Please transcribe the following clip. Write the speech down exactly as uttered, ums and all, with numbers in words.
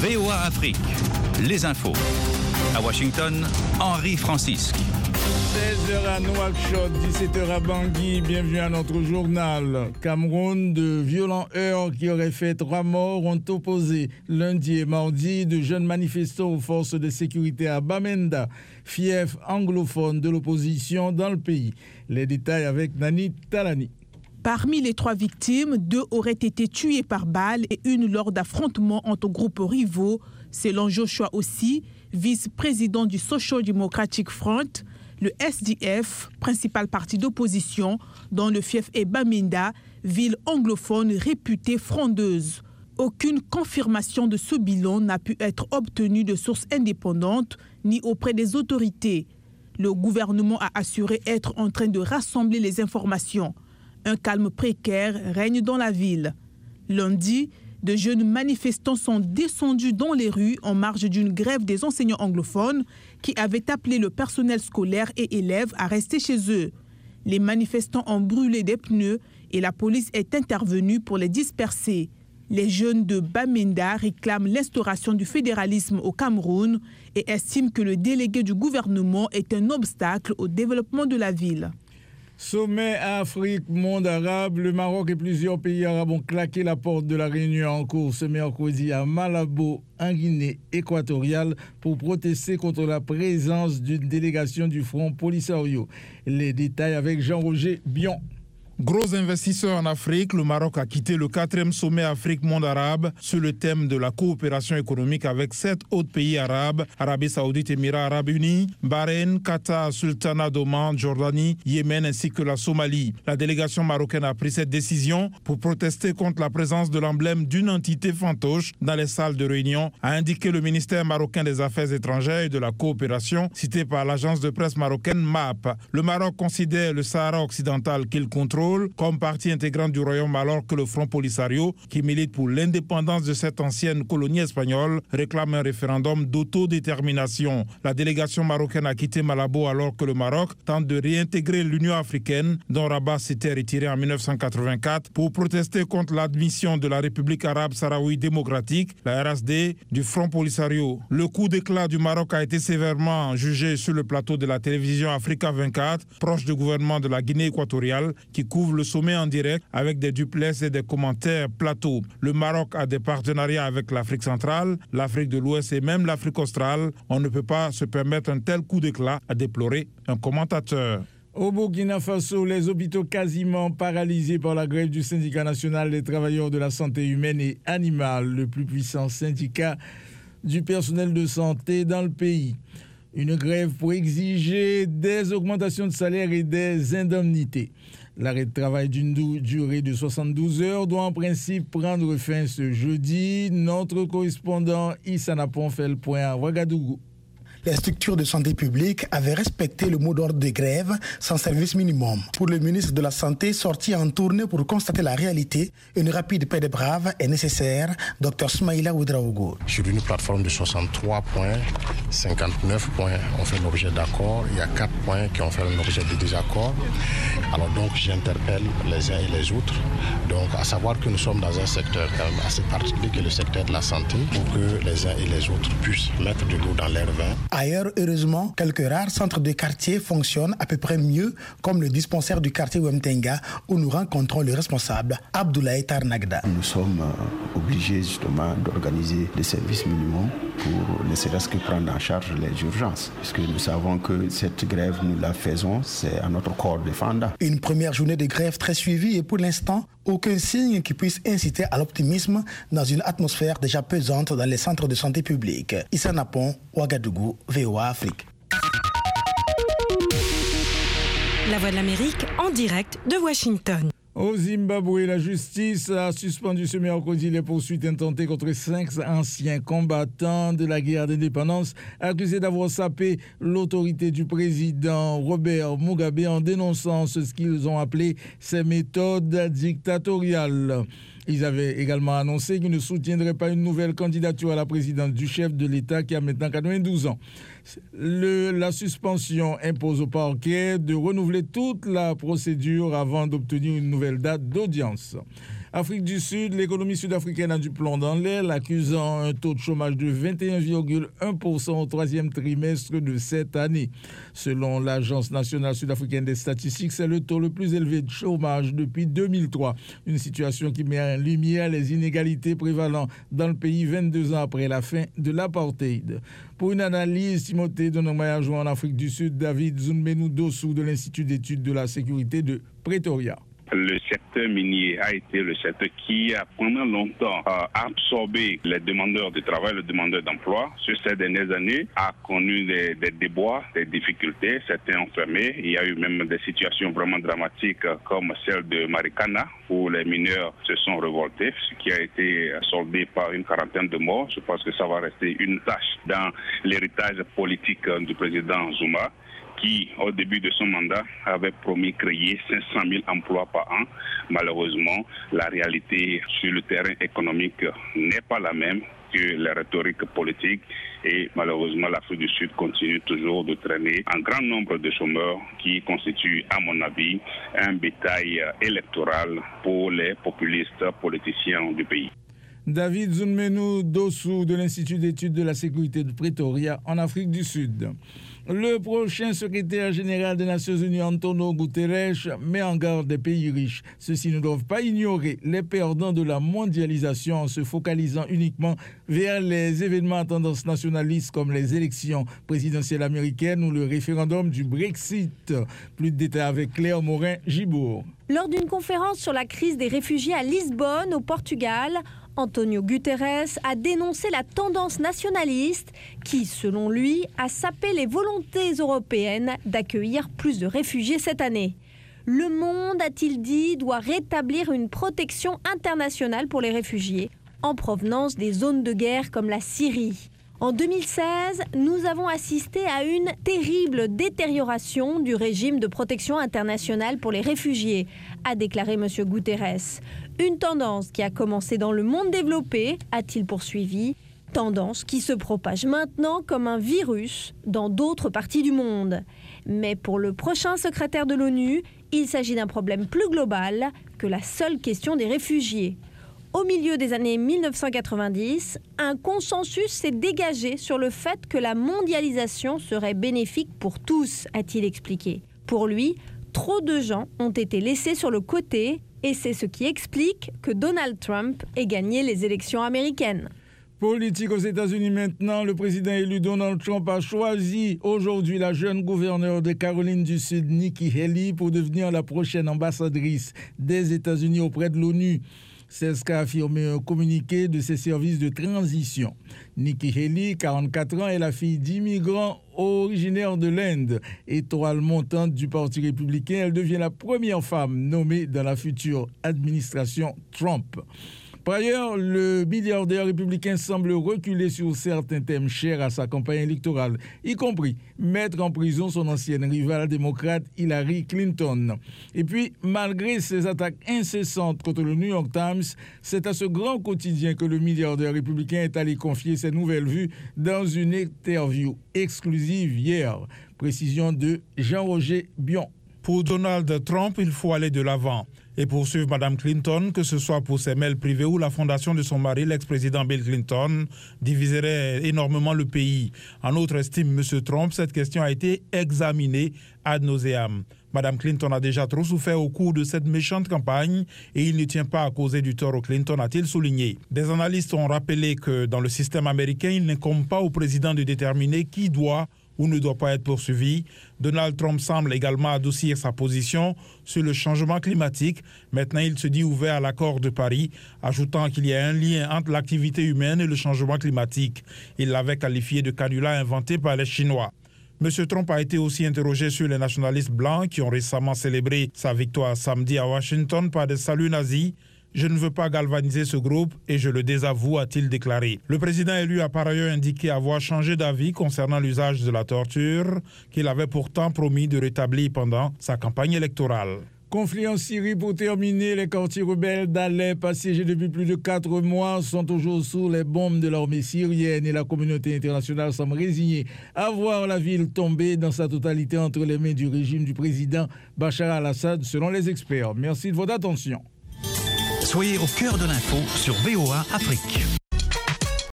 V O A Afrique, les infos. À Washington, Henri Francisque. seize heures à Nouakchott, dix-sept heures à Bangui, bienvenue à notre journal. Cameroun, de violents heurts qui auraient fait trois morts ont opposé lundi et mardi de jeunes manifestants aux forces de sécurité à Bamenda, fief anglophone de l'opposition dans le pays. Les détails avec Nani Talani. Parmi les trois victimes, deux auraient été tuées par balle et une lors d'affrontements entre groupes rivaux, selon Joshua Ossi, vice-président du Social Democratic Front. Le S D F, principal parti d'opposition, dont le fief est Bamenda, ville anglophone réputée frondeuse. Aucune confirmation de ce bilan n'a pu être obtenue de sources indépendantes ni auprès des autorités. Le gouvernement a assuré être en train de rassembler les informations. Un calme précaire règne dans la ville. Lundi, de jeunes manifestants sont descendus dans les rues en marge d'une grève des enseignants anglophones qui avaient appelé le personnel scolaire et élèves à rester chez eux. Les manifestants ont brûlé des pneus et la police est intervenue pour les disperser. Les jeunes de Bamenda réclament l'instauration du fédéralisme au Cameroun et estiment que le délégué du gouvernement est un obstacle au développement de la ville. Sommet Afrique, monde arabe, le Maroc et plusieurs pays arabes ont claqué la porte de la réunion en cours ce mercredi à Malabo, en Guinée équatoriale, pour protester contre la présence d'une délégation du Front Polisario. Les détails avec Jean-Roger Bion. Gros investisseur en Afrique, le Maroc a quitté le quatrième sommet Afrique-Monde arabe sur le thème de la coopération économique avec sept autres pays arabes, Arabie Saoudite, Émirats arabes unis, Bahreïn, Qatar, Sultanat d'Oman, Jordanie, Yémen ainsi que la Somalie. La délégation marocaine a pris cette décision pour protester contre la présence de l'emblème d'une entité fantoche dans les salles de réunion, a indiqué le ministère marocain des Affaires étrangères et de la coopération, cité par l'agence de presse marocaine M A P. Le Maroc considère le Sahara occidental qu'il contrôle comme partie intégrante du royaume, alors que le Front Polisario, qui milite pour l'indépendance de cette ancienne colonie espagnole, réclame un référendum d'autodétermination. La délégation marocaine a quitté Malabo alors que le Maroc tente de réintégrer l'Union africaine, dont Rabat s'était retiré en mille neuf cent quatre-vingt-quatre, pour protester contre l'admission de la République arabe sahraoui démocratique, la R S D, du Front Polisario. Le coup d'éclat du Maroc a été sévèrement jugé sur le plateau de la télévision Africa vingt-quatre, proche du gouvernement de la Guinée équatoriale, qui couvre le sommet en direct avec des duplex et des commentaires plateau. Le Maroc a des partenariats avec l'Afrique centrale, l'Afrique de l'Ouest et même l'Afrique australe. On ne peut pas se permettre un tel coup d'éclat, a déploré un commentateur. Au Burkina Faso, les hôpitaux quasiment paralysés par la grève du syndicat national des travailleurs de la santé humaine et animale, le plus puissant syndicat du personnel de santé dans le pays. Une grève pour exiger des augmentations de salaire et des indemnités. L'arrêt de travail d'une durée de soixante-douze heures doit en principe prendre fin ce jeudi. Notre correspondant Issa Napon fait le point à Ouagadougou. Les structures de santé publique avaient respecté le mot d'ordre de grève sans service minimum. Pour le ministre de la Santé, sorti en tournée pour constater la réalité, une rapide paix des braves est nécessaire. Dr Smaïla Ouedraogo. Sur une plateforme de soixante-trois points, cinquante-neuf points ont fait l'objet d'accord. Il y a quatre points qui ont fait l'objet de désaccord. Alors donc j'interpelle les uns et les autres. Donc à savoir que nous sommes dans un secteur quand même assez particulier que le secteur de la santé, pour que les uns et les autres puissent mettre de l'eau dans leur vin. Ailleurs, heureusement, quelques rares centres de quartier fonctionnent à peu près mieux, comme le dispensaire du quartier Wemtenga, où nous rencontrons le responsable, Abdoulaye Tarnagda. Nous sommes euh, obligés justement d'organiser des services minimums pour ne serait-ce que prendre en charge les urgences, puisque nous savons que cette grève, nous la faisons, c'est à notre corps défendant. Une première journée de grève très suivie et pour l'instant, aucun signe qui puisse inciter à l'optimisme dans une atmosphère déjà pesante dans les centres de santé publique. Issa Napon, Ouagadougou, V O A Afrique. La Voix de l'Amérique en direct de Washington. Au Zimbabwe, la justice a suspendu ce mercredi les poursuites intentées contre cinq anciens combattants de la guerre d'indépendance accusés d'avoir sapé l'autorité du président Robert Mugabe en dénonçant ce qu'ils ont appelé ses méthodes dictatoriales. Ils avaient également annoncé qu'ils ne soutiendraient pas une nouvelle candidature à la présidence du chef de l'État qui a maintenant quatre-vingt-douze ans. Le, la suspension impose au parquet de renouveler toute la procédure avant d'obtenir une nouvelle date d'audience. Afrique du Sud, l'économie sud-africaine a du plomb dans l'aile, accusant un taux de chômage de vingt et un virgule un pour cent au troisième trimestre de cette année. Selon l'Agence nationale sud-africaine des statistiques, c'est le taux le plus élevé de chômage depuis deux mille trois. Une situation qui met en lumière les inégalités prévalant dans le pays vingt-deux ans après la fin de l'apartheid. Pour une analyse, Timothée Donongmaya joue en Afrique du Sud, David Zunmenu Dossou de l'Institut d'études de la sécurité de Pretoria. Le secteur minier a été le secteur qui a pendant longtemps euh, absorbé les demandeurs de travail, les demandeurs d'emploi. Sur ces dernières années, a connu des, des déboires, des difficultés. Certains ont fermé. Il y a eu même des situations vraiment dramatiques comme celle de Marikana où les mineurs se sont révoltés, ce qui a été soldé par une quarantaine de morts. Je pense que ça va rester une tâche dans l'héritage politique du président Zuma, qui, au début de son mandat, avait promis créer cinq cent mille emplois par an. Malheureusement, la réalité sur le terrain économique n'est pas la même que la rhétorique politique et malheureusement l'Afrique du Sud continue toujours de traîner un grand nombre de chômeurs qui constituent, à mon avis, un bétail électoral pour les populistes politiciens du pays. David Zunmenu Dossou de l'Institut d'études de la sécurité de Pretoria en Afrique du Sud. Le prochain secrétaire général des Nations Unies, Antonio Guterres, met en garde des pays riches. Ceux-ci ne doivent pas ignorer les perdants de la mondialisation en se focalisant uniquement vers les événements à tendance nationaliste comme les élections présidentielles américaines ou le référendum du Brexit. Plus de détails avec Claire Morin-Gibourg. Lors d'une conférence sur la crise des réfugiés à Lisbonne, au Portugal, Antonio Guterres a dénoncé la tendance nationaliste qui, selon lui, a sapé les volontés européennes d'accueillir plus de réfugiés cette année. Le monde, a-t-il dit, doit rétablir une protection internationale pour les réfugiés en provenance des zones de guerre comme la Syrie. En deux mille seize, nous avons assisté à une terrible détérioration du régime de protection internationale pour les réfugiés, a déclaré M. Guterres. Une tendance qui a commencé dans le monde développé, a-t-il poursuivi, tendance qui se propage maintenant comme un virus dans d'autres parties du monde. Mais pour le prochain secrétaire de l'ONU, il s'agit d'un problème plus global que la seule question des réfugiés. Au milieu des années mille neuf cent quatre-vingt-dix, un consensus s'est dégagé sur le fait que la mondialisation serait bénéfique pour tous, a-t-il expliqué. Pour lui, trop de gens ont été laissés sur le côté et c'est ce qui explique que Donald Trump ait gagné les élections américaines. Politique aux États-Unis maintenant, le président élu Donald Trump a choisi aujourd'hui la jeune gouverneure de Caroline du Sud, Nikki Haley, pour devenir la prochaine ambassadrice des États-Unis auprès de l'ONU. C'est ce qu'a affirmé un communiqué de ses services de transition. Nikki Haley, quarante-quatre ans, est la fille d'immigrants originaires de l'Inde. Étoile montante du Parti républicain, elle devient la première femme nommée dans la future administration Trump. Par ailleurs, le milliardaire républicain semble reculer sur certains thèmes chers à sa campagne électorale, y compris mettre en prison son ancienne rivale démocrate Hillary Clinton. Et puis, malgré ses attaques incessantes contre le New York Times, c'est à ce grand quotidien que le milliardaire républicain est allé confier ses nouvelles vues dans une interview exclusive hier. Précision de Jean-Roger Bion. Pour Donald Trump, il faut aller de l'avant et poursuivre Mme Clinton, que ce soit pour ses mails privés ou la fondation de son mari, l'ex-président Bill Clinton, diviserait énormément le pays. En outre, estime M. Trump, cette question a été examinée ad nauseam. Mme Clinton a déjà trop souffert au cours de cette méchante campagne et il ne tient pas à causer du tort aux Clinton, a-t-il souligné. Des analystes ont rappelé que dans le système américain, il n'incombe pas au président de déterminer qui doit ou ne doit pas être poursuivi. Donald Trump semble également adoucir sa position sur le changement climatique. Maintenant, il se dit ouvert à l'accord de Paris, ajoutant qu'il y a un lien entre l'activité humaine et le changement climatique. Il l'avait qualifié de canular inventé par les Chinois. M. Trump a été aussi interrogé sur les nationalistes blancs qui ont récemment célébré sa victoire samedi à Washington par des saluts nazis. Je ne veux pas galvaniser ce groupe et je le désavoue, a-t-il déclaré. Le président élu a par ailleurs indiqué avoir changé d'avis concernant l'usage de la torture qu'il avait pourtant promis de rétablir pendant sa campagne électorale. Conflit en Syrie pour terminer, les quartiers rebelles d'Alep, assiégés depuis plus de quatre mois, sont toujours sous les bombes de l'armée syrienne et la communauté internationale semble résignée à voir la ville tomber dans sa totalité entre les mains du régime du président Bachar al-Assad, selon les experts. Merci de votre attention. Soyez au cœur de l'info sur V O A Afrique.